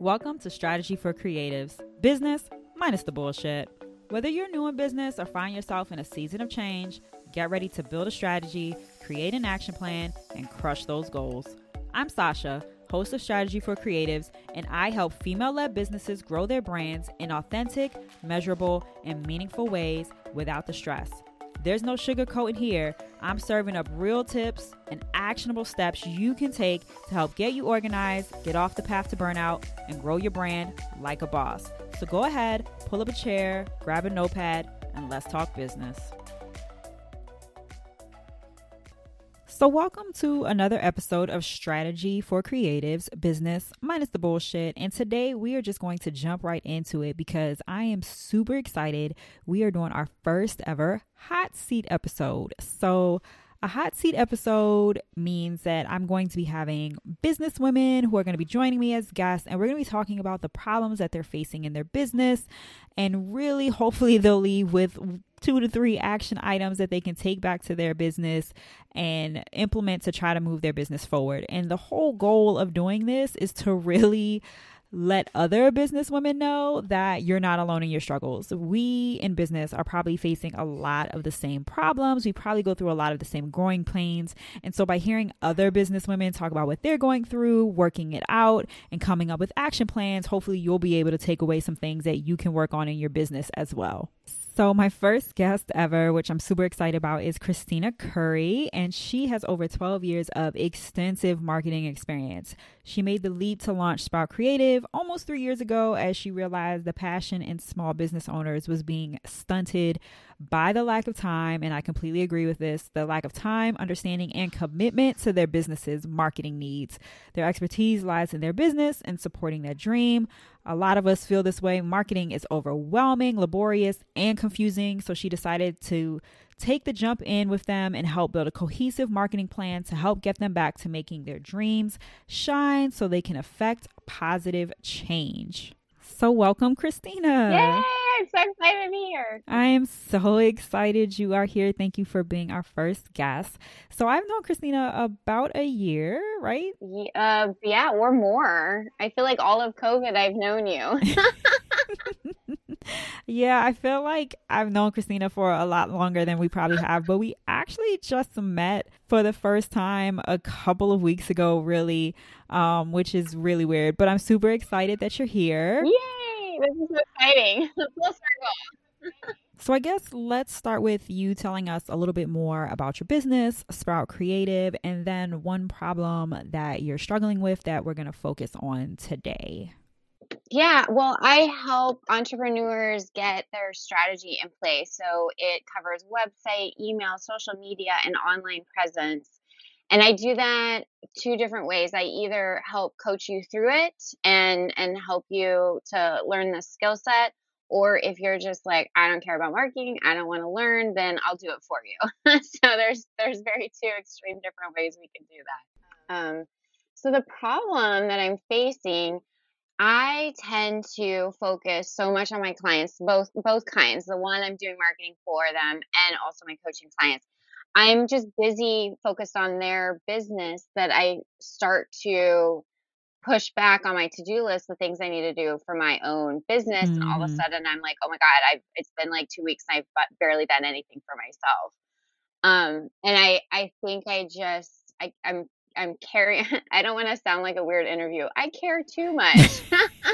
Welcome to Strategy for Creatives, business minus the bullshit. Whether you're new in business or find yourself in a season of change, get ready to build a strategy, create an action plan, and crush those goals. I'm Sasha, host of Strategy for Creatives, and I help female-led businesses grow their brands in authentic, measurable, and meaningful ways without the stress. There's no sugarcoating here. I'm serving up real tips and actionable steps you can take to help get you organized, get off the path to burnout, and grow your brand like a boss. So go ahead, pull up a chair, grab a notepad, and let's talk business. So welcome to another episode of Strategy for Creatives, business minus the bullshit. And today we are just going to jump right into it because I am super excited. We are doing our first ever hot seat episode. So a hot seat episode means that I'm going to be having business women who are going to be joining me as guests, and we're going to be talking about the problems that they're facing in their business. And really, hopefully they'll leave with 2 to 3 action items that they can take back to their business and implement to try to move their business forward. And the whole goal of doing this is to really let other business women know that you're not alone in your struggles. We in business are probably facing a lot of the same problems. We probably go through a lot of the same growing pains. And so by hearing other business women talk about what they're going through, working it out, and coming up with action plans, hopefully you'll be able to take away some things that you can work on in your business as well. So my first guest ever, which I'm super excited about, is Christina Curry, and she has over 12 years of extensive marketing experience. She made the leap to launch Sprout Creative almost 3 years ago as she realized the passion in small business owners was being stunted by the lack of time, and I completely agree with this, the lack of time, understanding, and commitment to their business's marketing needs. Their expertise lies in their business and supporting their dream. A lot of us feel this way. Marketing is overwhelming, laborious, and confusing, so she decided to take the jump in with them and help build a cohesive marketing plan to help get them back to making their dreams shine so they can affect positive change. So welcome, Christina. Yay! I'm so excited to be here. I am so excited you are here. Thank you for being our first guest. So I've known Christina about a year, right? Yeah, or more. I feel like all of COVID I've known you. Yeah, I feel like I've known Christina for a lot longer than we probably have, but we actually just met for the first time a couple of weeks ago, really, which is really weird. But I'm super excited that you're here. Yay! This is so exciting. Full circle. So I guess let's start with you telling us a little bit more about your business, Sprout Creative, and then one problem that you're struggling with that we're going to focus on today. Yeah, well, I help entrepreneurs get their strategy in place. So it covers website, email, social media, and online presence. And I do that 2 different ways. I either help coach you through it and help you to learn the skill set, or if you're just like, I don't care about marketing, I don't want to learn, then I'll do it for you. So there's very 2 extreme different ways we can do that. So the problem that I'm facing, I tend to focus so much on my clients, both kinds, the one I'm doing marketing for them and also my coaching clients. I'm just busy focused on their business that I start to push back on my to-do list the things I need to do for my own business. And all of a sudden I'm like, oh my God, it's been like 2 weeks and I've barely done anything for myself. And I think I'm carrying, I don't want to sound like a weird interview. I care too much,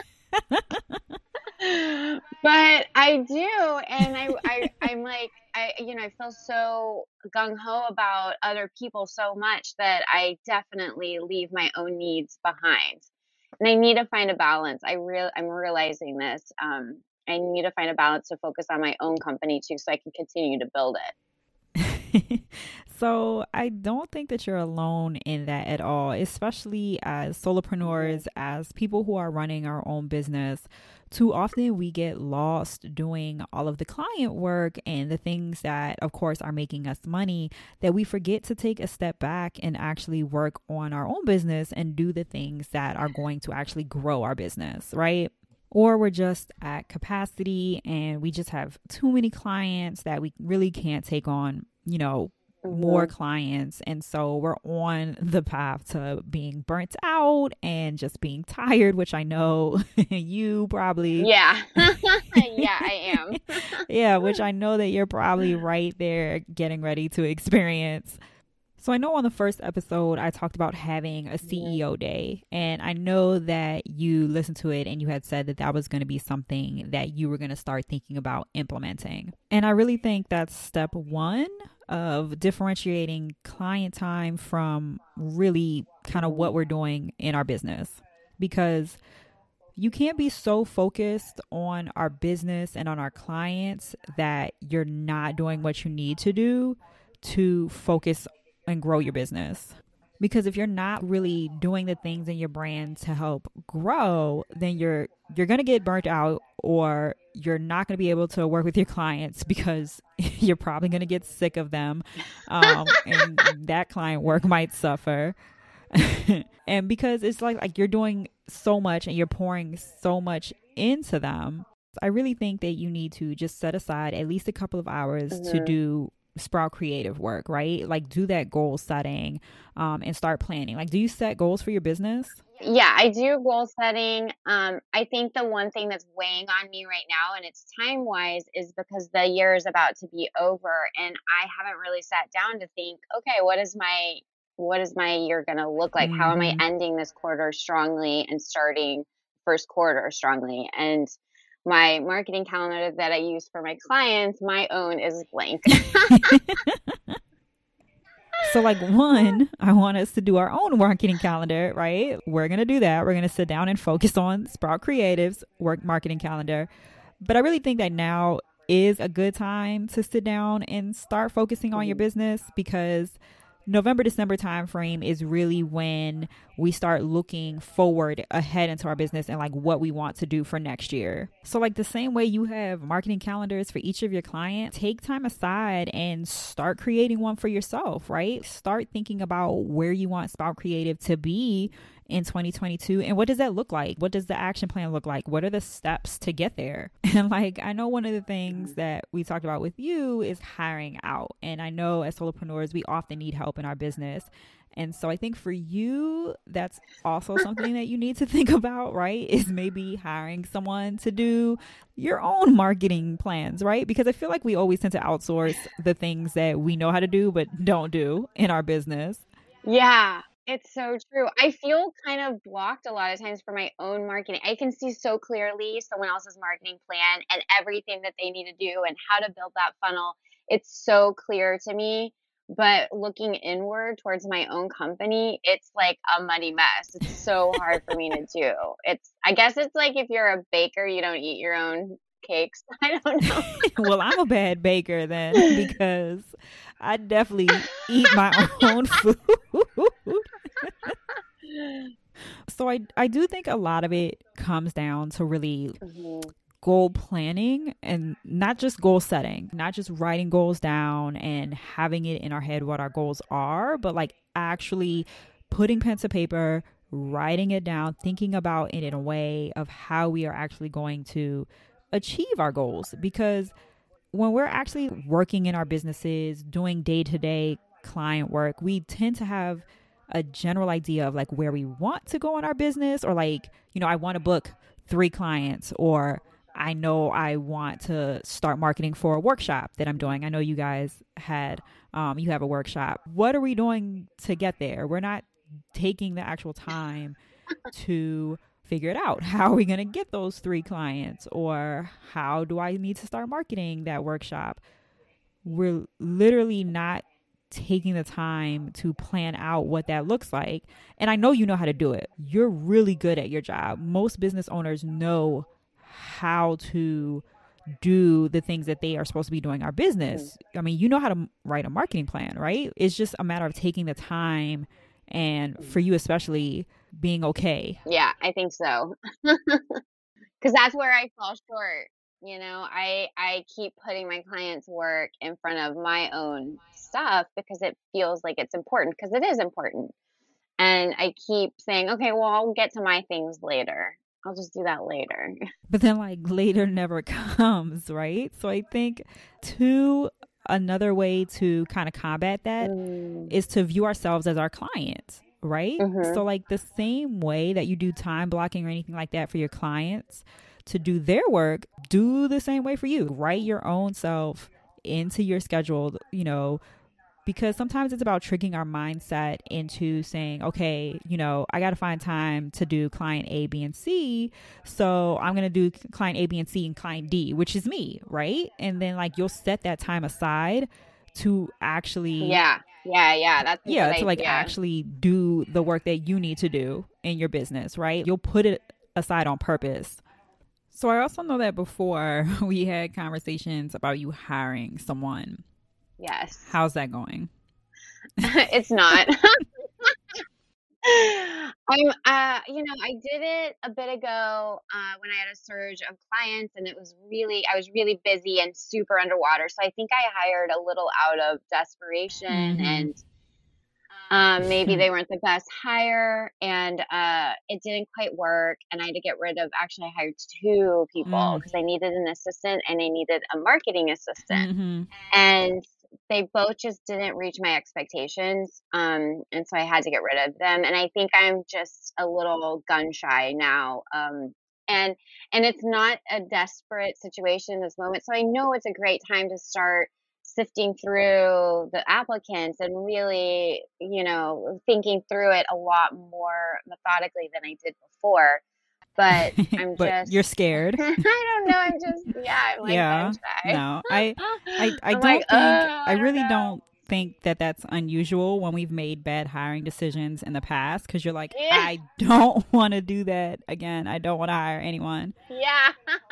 but I do. And I'm like, I feel so gung ho about other people so much that I definitely leave my own needs behind, and I need to find a balance. I'm realizing this. I need to find a balance to focus on my own company too, so I can continue to build it. So I don't think that you're alone in that at all, especially as solopreneurs, as people who are running our own business. Too often we get lost doing all of the client work and the things that, of course, are making us money, that we forget to take a step back and actually work on our own business and do the things that are going to actually grow our business, right? Or we're just at capacity and we just have too many clients that we really can't take on, more clients. And so we're on the path to being burnt out and just being tired, which I know you probably. Yeah. Yeah, I am. Yeah, which I know that you're probably right there getting ready to experience. So I know on the first episode, I talked about having a CEO day, and I know that you listened to it and you had said that that was going to be something that you were going to start thinking about implementing. And I really think that's step one of differentiating client time from really kind of what we're doing in our business, because you can't be so focused on our business and on our clients that you're not doing what you need to do to focus and grow your business. Because if you're not really doing the things in your brand to help grow, then you're going to get burnt out, or you're not going to be able to work with your clients because you're probably going to get sick of them, and that client work might suffer. And because it's like you're doing so much and you're pouring so much into them, I really think that you need to just set aside at least a couple of hours to do Sprout creative work, right? Like do that goal setting, and start planning. Like, do you set goals for your business? Yeah, I do goal setting. I think the one thing that's weighing on me right now, and it's time wise, is because the year is about to be over and I haven't really sat down to think, okay, what is my year going to look like? How am I ending this quarter strongly and starting first quarter strongly? And my marketing calendar that I use for my clients, my own, is blank. So like, one, I want us to do our own marketing calendar, right? We're going to do that. We're going to sit down and focus on Sprout Creative's work marketing calendar. But I really think that now is a good time to sit down and start focusing on your business, because November, December timeframe is really when we start looking forward ahead into our business and like what we want to do for next year. So like the same way you have marketing calendars for each of your clients, take time aside and start creating one for yourself, right? Start thinking about where you want Sprout Creative to be in 2022, and what does that look like? What does the action plan look like? What are the steps to get there? And like, I know one of the things that we talked about with you is hiring out, and I know as solopreneurs we often need help in our business. And so I think for you, that's also something that you need to think about, right? Is maybe hiring someone to do your own marketing plans, right? Because I feel like we always tend to outsource the things that we know how to do but don't do in our business. Yeah. It's so true. I feel kind of blocked a lot of times for my own marketing. I can see so clearly someone else's marketing plan and everything that they need to do and how to build that funnel. It's so clear to me. But looking inward towards my own company, it's like a muddy mess. It's so hard for me to do. I guess it's like if you're a baker, you don't eat your own cakes. I don't know. Well, I'm a bad baker then, because I definitely eat my own food. So I do think a lot of it comes down to really goal planning, and not just goal setting, not just writing goals down and having it in our head what our goals are, but like actually putting pen to paper, writing it down, thinking about it in a way of how we are actually going to achieve our goals. Because when we're actually working in our businesses, doing day-to-day client work, we tend to have a general idea of like where we want to go in our business, or like, you know, I want to book 3 clients, or I know I want to start marketing for a workshop that I'm doing. I know you guys had, you have a workshop. What are we doing to get there? We're not taking the actual time to figure it out. How are we going to get those 3 clients? Or how do I need to start marketing that workshop? We're literally not taking the time to plan out what that looks like. And I know you know how to do it. You're really good at your job. Most business owners know how to do the things that they are supposed to be doing our business. I mean, you know how to write a marketing plan, right? It's just a matter of taking the time, and for you especially, being okay. Yeah, I think so. Because that's where I fall short. You know, I keep putting my clients' work in front of my own stuff because it feels like it's important, because it is important. And I keep saying, okay, well, I'll get to my things later. I'll just do that later. But then like later never comes, right? So I think too, another way to kind of combat that is to view ourselves as our clients, right? So like the same way that you do time blocking or anything like that for your clients to do their work, do the same way for you. Write your own self into your schedule, you know, because sometimes it's about tricking our mindset into saying, okay, you know, I got to find time to do client A, B, and C. So I'm going to do client A, B, and C and client D, which is me, right? And then like you'll set that time aside to actually that's to like actually do the work that you need to do in your business, right? You'll put it aside on purpose. So I also know that before we had conversations about you hiring someone. Yes. How's that going? It's not. I did it a bit ago when I had a surge of clients, and I was really busy and super underwater. So I think I hired a little out of desperation, and maybe they weren't the best hire, and it didn't quite work. And I had to get rid of. Actually, I hired 2 people because I needed an assistant and I needed a marketing assistant, and they both just didn't reach my expectations. And so I had to get rid of them. And I think I'm just a little gun shy now. And it's not a desperate situation in this moment. So I know it's a great time to start sifting through the applicants and really, you know, thinking through it a lot more methodically than I did before. But but you're scared. I don't know. I'm like, gun shy. No, I really don't think that that's unusual when we've made bad hiring decisions in the past, because you're like, I don't want to do that again. I don't want to hire anyone. Yeah.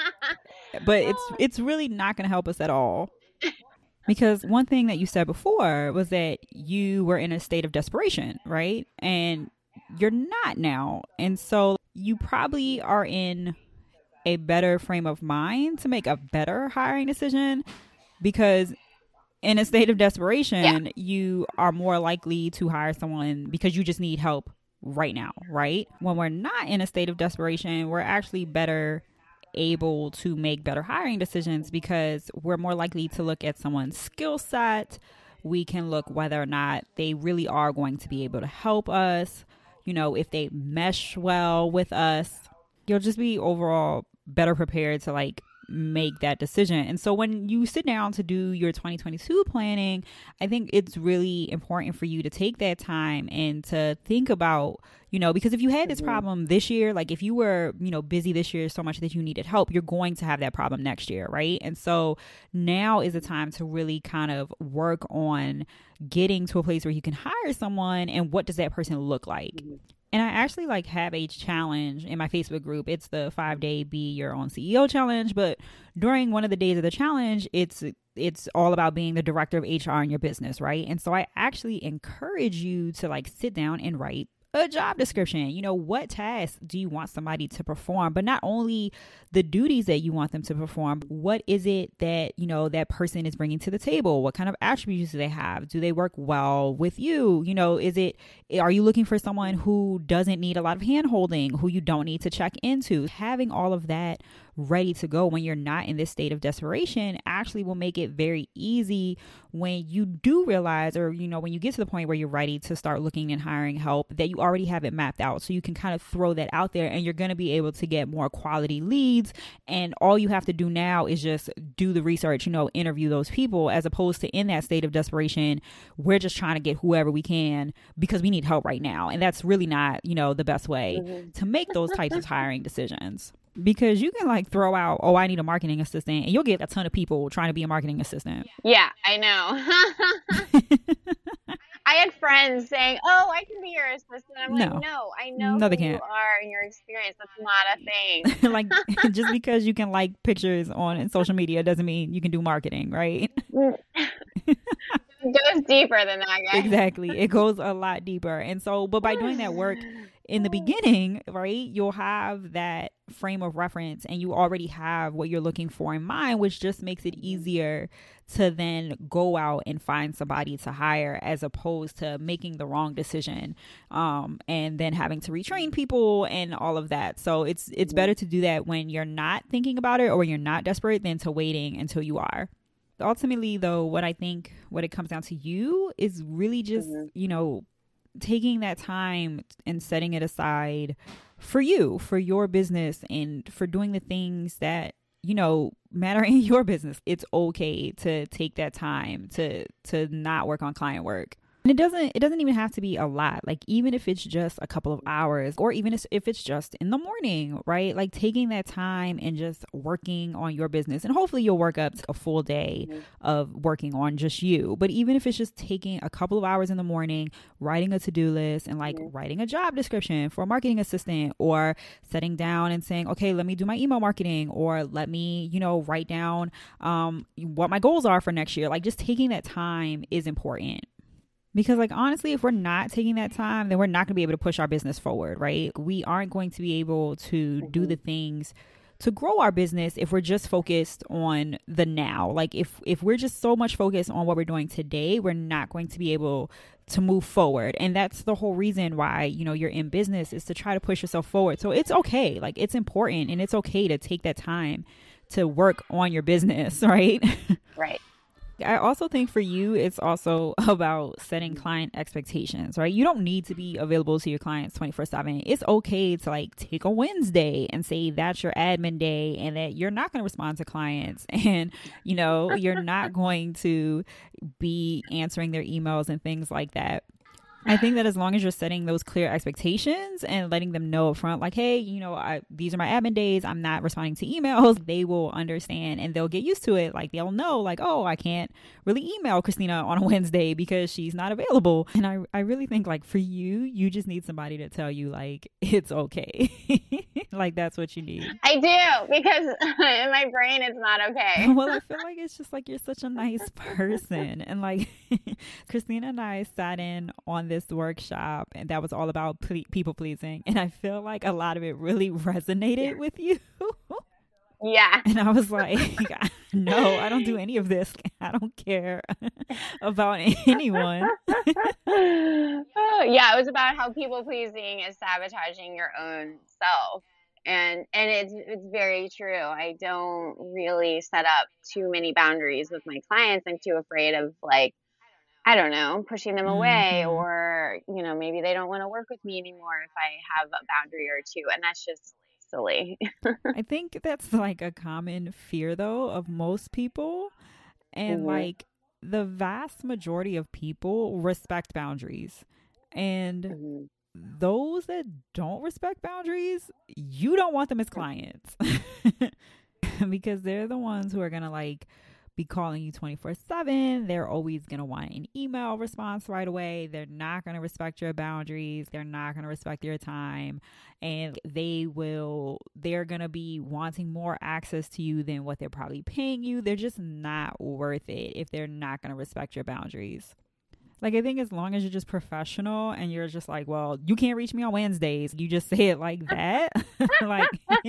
But it's really not going to help us at all. Because one thing that you said before was that you were in a state of desperation, right? And you're not now. And so you probably are in a better frame of mind to make a better hiring decision, because in a state of desperation, you are more likely to hire someone because you just need help right now, right? When we're not in a state of desperation, we're actually better able to make better hiring decisions because we're more likely to look at someone's skill set. We can look whether or not they really are going to be able to help us, you know, if they mesh well with us. You'll just be overall better prepared to like make that decision. And so when you sit down to do your 2022 planning, I think it's really important for you to take that time and to think about, you know, because if you had this problem this year, like if you were, you know, busy this year so much that you needed help, you're going to have that problem next year, right? And so now is the time to really kind of work on getting to a place where you can hire someone, and what does that person look like? And I actually like have a challenge in my Facebook group. It's the 5-day Be Your Own CEO challenge. But during one of the days of the challenge, it's all about being the director of HR in your business, right? And so I actually encourage you to like sit down and write a job description. You know, what tasks do you want somebody to perform? But not only the duties that you want them to perform, what is it that, you know, that person is bringing to the table? What kind of attributes do they have? Do they work well with you? You know, are you looking for someone who doesn't need a lot of hand holding, who you don't need to check into? Having all of that ready to go when you're not in this state of desperation actually will make it very easy when you do realize, or, you know, when you get to the point where you're ready to start looking and hiring help, that you already have it mapped out. So you can kind of throw that out there, and you're going to be able to get more quality leads. And all you have to do now is just do the research, you know, interview those people, as opposed to in that state of desperation, we're just trying to get whoever we can because we need help right now. And that's really not, you know, the best way to make those types of hiring decisions. Because you can like throw out, oh, I need a marketing assistant, and you'll get a ton of people trying to be a marketing assistant. Yeah, I know. I had friends saying, oh, I can be your assistant. I'm like, no, I know who you are and your experience. That's not a thing. Like, just because you can like pictures on social media doesn't mean you can do marketing, right? It goes deeper than that, guys. Exactly. It goes a lot deeper. And so, but by doing that work in the beginning, right, you'll have that frame of reference, and you already have what you're looking for in mind, which just makes it easier to then go out and find somebody to hire, as opposed to making the wrong decision and then having to retrain people and all of that. So it's better to do that when you're not thinking about it or when you're not desperate than to waiting until you are. Ultimately, though, what I think what it comes down to you is really just, taking that time and setting it aside for you, for your business, and for doing the things that, matter in your business. It's okay to take that time to not work on client work. And it doesn't even have to be a lot. Like, even if it's just a couple of hours, or even if it's just in the morning, right? Like, taking that time and just working on your business. And hopefully you'll work up a full day of working on just you. But even if it's just taking a couple of hours in the morning, writing a to-do list, and like writing a job description for a marketing assistant, or sitting down and saying, okay, let me do my email marketing, or let me, write down what my goals are for next year. Like, just taking that time is important. Because, like, honestly, if we're not taking that time, then we're not going to be able to push our business forward, right? We aren't going to be able to do the things to grow our business if we're just focused on the now. Like, if we're just so much focused on what we're doing today, we're not going to be able to move forward. And that's the whole reason why, you're in business, is to try to push yourself forward. So it's okay. Like, it's important, and it's okay to take that time to work on your business, right? Right. I also think for you, it's also about setting client expectations, right? You don't need to be available to your clients 24/7. It's okay to like take a Wednesday and say that's your admin day, and that you're not going to respond to clients, and, you're not going to be answering their emails and things like that. I think that as long as you're setting those clear expectations and letting them know up front, like, hey, these are my admin days, I'm not responding to emails, they will understand and they'll get used to it. Like, they'll know, like, oh, I can't really email Christina on a Wednesday because she's not available. And I really think, like, for you, you just need somebody to tell you, like, it's okay. Like, that's what you need. I do, because in my brain, it's not okay. Well, I feel like it's just like you're such a nice person. And like, Christina and I sat in on this workshop, and that was all about people pleasing. And I feel like a lot of it really resonated with you. Yeah. And I was like, no, I don't do any of this. I don't care about anyone. Yeah, it was about how people pleasing is sabotaging your own self. And it's very true. I don't really set up too many boundaries with my clients. I'm too afraid of, like, I don't know, pushing them away, or, maybe they don't want to work with me anymore if I have a boundary or two. And that's just silly. I think that's like a common fear, though, of most people. And like, the vast majority of people respect boundaries. And those that don't respect boundaries, you don't want them as clients. Because they're the ones who are going to like be calling you 24/7. They're always going to want an email response right away. They're not going to respect your boundaries. They're not going to respect your time. And they're going to be wanting more access to you than what they're probably paying you. They're just not worth it if they're not going to respect your boundaries. Like, I think as long as you're just professional and you're just like, well, you can't reach me on Wednesdays, you just say it like that. Like,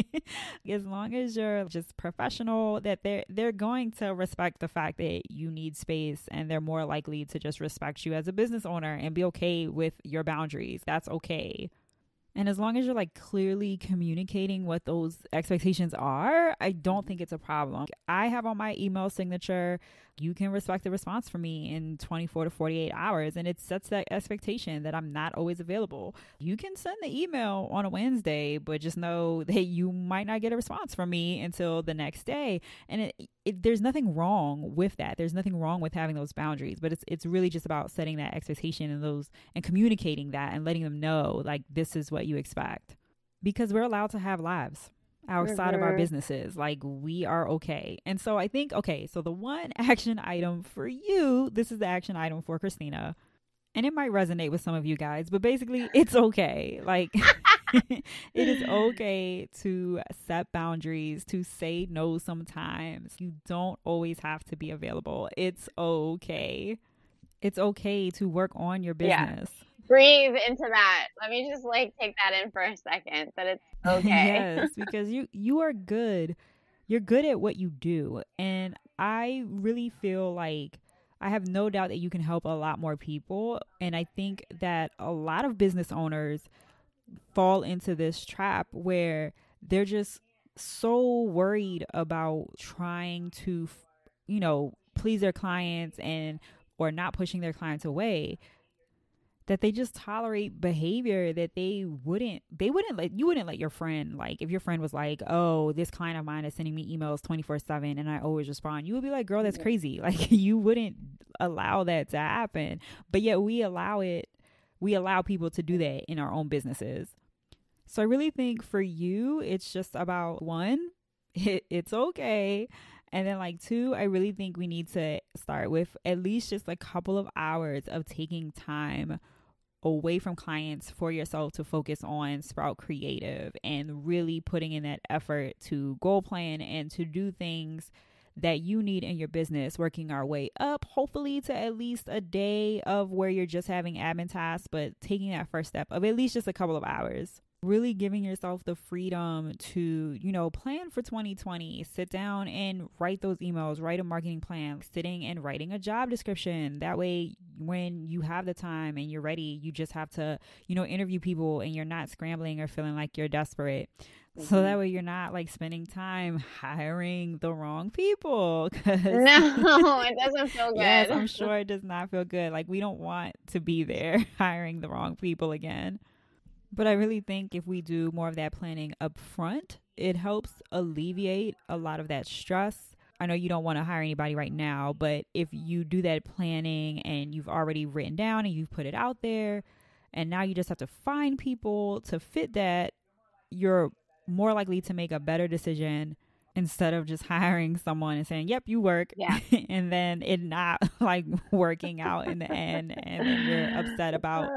as long as you're just professional, that they're going to respect the fact that you need space, and they're more likely to just respect you as a business owner and be okay with your boundaries. That's okay. And as long as you're like clearly communicating what those expectations are, I don't think it's a problem. I have on my email signature, you can respect the response from me in 24 to 48 hours. And it sets that expectation that I'm not always available. You can send the email on a Wednesday, but just know that you might not get a response from me until the next day. And there's nothing wrong with that. There's nothing wrong with having those boundaries, but it's really just about setting that expectation and communicating that and letting them know, like, this is what you expect, because we're allowed to have lives outside of our businesses. Like, we are okay. And so I think, okay, so the one action item for you, this is the action item for Christina, and it might resonate with some of you guys, but basically it's okay. Like, it is okay to set boundaries, to say no sometimes. You don't always have to be available. It's okay. It's okay to work on your business. Yeah. Breathe into that. Let me just like take that in for a second, that it's okay. Yes, because you are good. You're good at what you do. And I really feel like I have no doubt that you can help a lot more people. And I think that a lot of business owners fall into this trap where they're just so worried about trying to, please their clients or not pushing their clients away, that they just tolerate behavior that you wouldn't let your friend, like if your friend was like, oh, this client of mine is sending me emails 24/7 and I always respond, you would be like, girl, that's crazy. Like you wouldn't allow that to happen. But yet we allow people to do that in our own businesses. So I really think for you, it's just about one, it's okay. And then like two, I really think we need to start with at least just a couple of hours of taking time away from clients for yourself to focus on Sprout Creative and really putting in that effort to goal plan and to do things that you need in your business, working our way up, hopefully to at least a day of where you're just having admin tasks, but taking that first step of at least just a couple of hours. Really giving yourself the freedom to, plan for 2020, sit down and write those emails, write a marketing plan, sitting and writing a job description. That way, when you have the time and you're ready, you just have to, interview people and you're not scrambling or feeling like you're desperate. Mm-hmm. So that way you're not like spending time hiring the wrong people. No, it doesn't feel good. Yes, I'm sure it does not feel good. Like we don't want to be there hiring the wrong people again. But I really think if we do more of that planning up front, it helps alleviate a lot of that stress. I know you don't want to hire anybody right now, but if you do that planning and you've already written down and you've put it out there, and now you just have to find people to fit that, you're more likely to make a better decision instead of just hiring someone and saying, yep, you work. Yeah. And then it not like working out in the end. And then you're upset about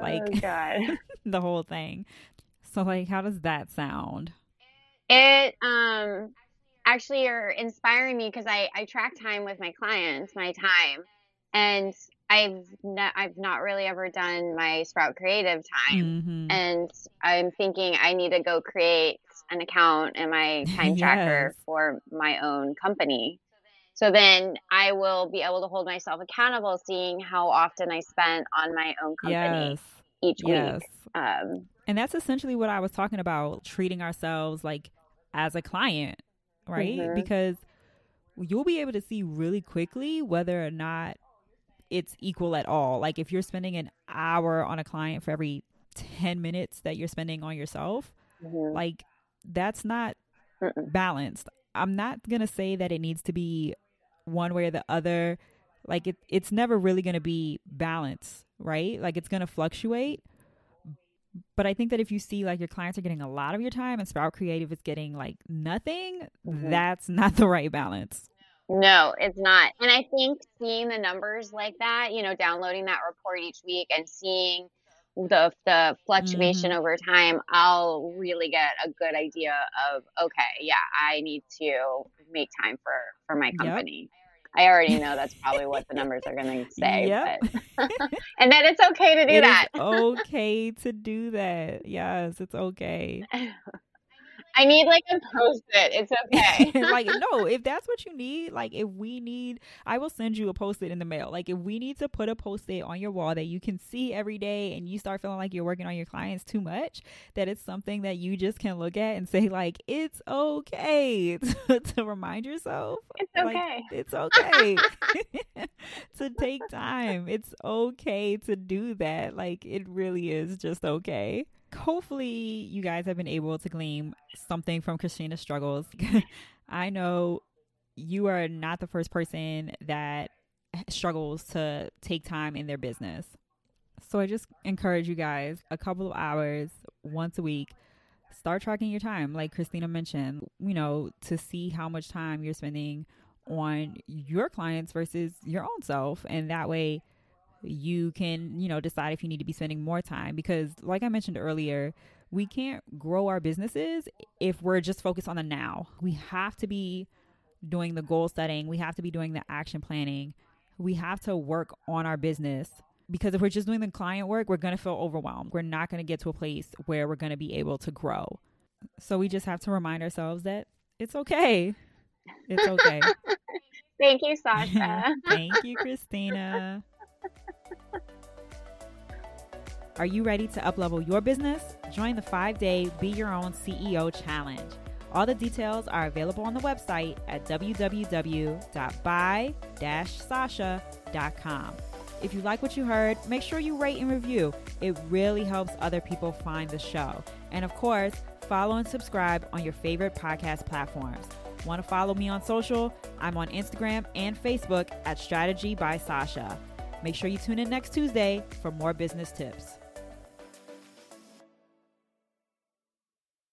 the whole thing. So like, how does that sound? It, actually you're inspiring me because I track time with my clients, my time, and I've not really ever done my Sprout Creative time. Mm-hmm. And I'm thinking I need to go create an account in my time tracker for my own company. So then I will be able to hold myself accountable, seeing how often I spent on my own company each week. And that's essentially what I was talking about, treating ourselves like as a client, right? Mm-hmm. Because you'll be able to see really quickly whether or not it's equal at all. Like if you're spending an hour on a client for every 10 minutes that you're spending on yourself, like that's not balanced. I'm not going to say that it needs to be one way or the other. Like it's never really going to be balanced, right? Like it's going to fluctuate. But I think that if you see like your clients are getting a lot of your time and Sprout Creative is getting like nothing, that's not the right balance. No, it's not. And I think seeing the numbers like that, downloading that report each week and seeing the fluctuation over time, I'll really get a good idea of, okay, yeah, I need to make time for my company. Yep. I already know that's probably what the numbers are going to say. But and then it's okay to do that. It's okay to do that. Yes, it's okay. I need like a Post-it. It's okay. Like, no, if that's what you need, like if we need, I will send you a Post-it in the mail. Like if we need to put a Post-it on your wall that you can see every day and you start feeling like you're working on your clients too much, that it's something that you just can look at and say like, it's okay to remind yourself. It's okay. Like, it's okay to take time. It's okay to do that. Like it really is just okay. Hopefully you guys have been able to glean something from Christina's struggles. I know you are not the first person that struggles to take time in their business. So I just encourage you guys, a couple of hours once a week, start tracking your time. Like Christina mentioned, to see how much time you're spending on your clients versus your own self. And that way you can, decide if you need to be spending more time, because like I mentioned earlier, we can't grow our businesses if we're just focused on the now. We have to be doing the goal setting. We have to be doing the action planning. We have to work on our business, because if we're just doing the client work, we're going to feel overwhelmed. We're not going to get to a place where we're going to be able to grow. So we just have to remind ourselves that it's okay. It's okay. Thank you, Sasha. Thank you, Christina. Are you ready to uplevel your business? Join the 5-day Be Your Own CEO Challenge. All the details are available on the website at www.by-sasha.com. If you like what you heard, make sure you rate and review. It really helps other people find the show. And of course, follow and subscribe on your favorite podcast platforms. Want to follow me on social? I'm on Instagram and Facebook at Strategy by Sasha. Make sure you tune in next Tuesday for more business tips.